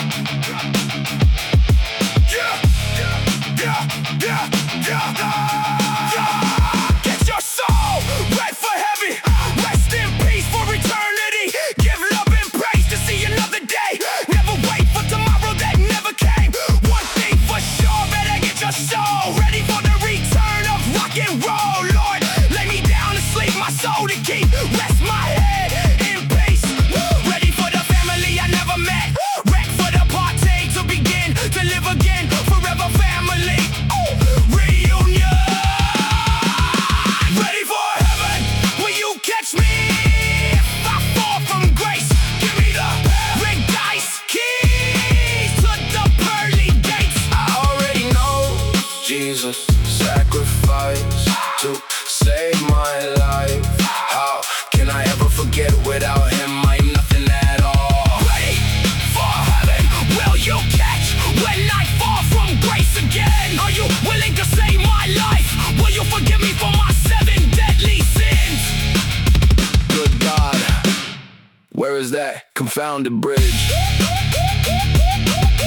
Get your soul right for heaven. Rest in peace for eternity. Give love and praise to see another day. Never wait for tomorrow that never came. One thing for sure, better get your soul ready for the return of rock and roll. Lord, lay me down to sleep, my soul to keep. Rest my head in peace. Ready for the family I never met. Ready for the party to begin, to live again, forever family. Reunion. Ready for heaven? Will you catch me if I fall from grace? Give me the red dice, keys to the pearly gates. I already know Jesus sacrificed to save my life. How can I ever forget? Without him I'm nothing at all. Ready for heaven? Will you catch when I fall from grace again? Are you willing to save my life? Will you forgive me for my 7 deadly sins? Good God, where is that confounded bridge?